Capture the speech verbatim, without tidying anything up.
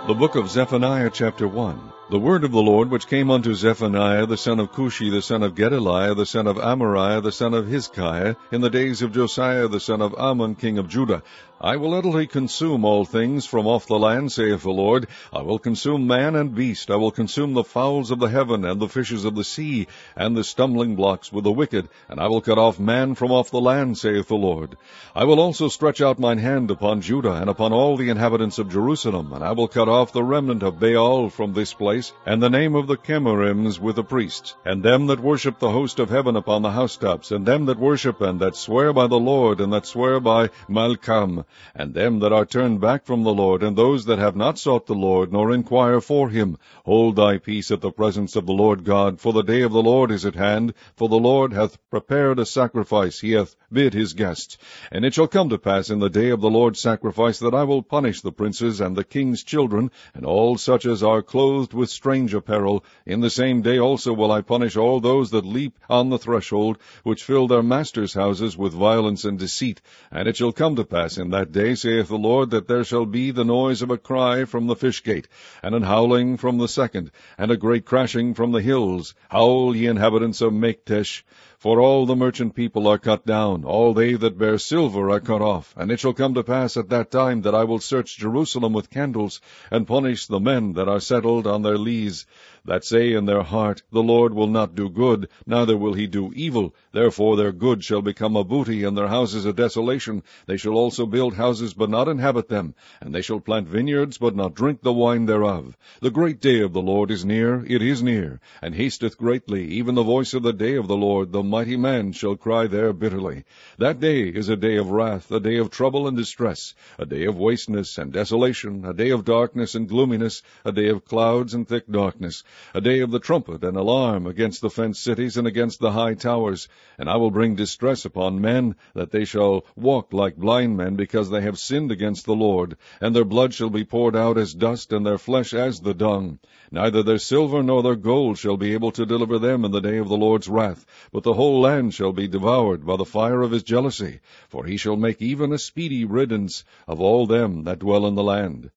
The book of Zephaniah, chapter one. The word of the Lord which came unto Zephaniah the son of Cushi the son of Gedaliah the son of Amariah the son of Hizkiah in the days of Josiah the son of Ammon king of Judah. I will utterly consume all things from off the land, saith the Lord. I will consume man and beast. I will consume the fowls of the heaven and the fishes of the sea, and the stumbling blocks with the wicked, and I will cut off man from off the land, saith the Lord. I will also stretch out mine hand upon Judah and upon all the inhabitants of Jerusalem, and I will cut off the remnant of Baal from this place, and the name of the Chemarims with the priests, and them that worship the host of heaven upon the housetops, and them that worship and that swear by the Lord, and that swear by Malcham, and them that are turned back from the Lord, and those that have not sought the Lord, nor inquire for him. Hold thy peace at the presence of the Lord God, for the day of the Lord is at hand, for the Lord hath prepared a sacrifice, he hath bid his guests. And it shall come to pass in the day of the Lord's sacrifice, that I will punish the princes and the king's children, and all such as are clothed with strange apparel. In the same day also will I punish all those that leap on the threshold, which fill their masters' houses with violence and deceit. And it shall come to pass in that day, saith the Lord, that there shall be the noise of a cry from the fish gate, and an howling from the second, and a great crashing from the hills. Howl, ye inhabitants of Maktesh, for all the merchant people are cut down, all they that bear silver are cut off. And it shall come to pass at that time that I will search Jerusalem with candles, and punish the men that are settled on their lees, that say in their heart, The Lord will not do good, neither will he do evil. Therefore their good shall become a booty, and their houses a desolation. They shall also build houses, but not inhabit them, and they shall plant vineyards, but not drink the wine thereof. The great day of the Lord is near, it is near, and hasteth greatly, even the voice of the day of the Lord. The mighty man shall cry there bitterly. That day is a day of wrath, a day of trouble and distress, a day of wasteness and desolation, a day of darkness and gloominess, a day of clouds and thick darkness, a day of the trumpet and alarm against the fenced cities and against the high towers. And I will bring distress upon men, that they shall walk like blind men, because they have sinned against the Lord. And their blood shall be poured out as dust, and their flesh as the dung. Neither their silver nor their gold shall be able to deliver them in the day of the Lord's wrath, but the whole land shall be devoured by the fire of his jealousy. For he shall make even a speedy riddance of all them that dwell in the land.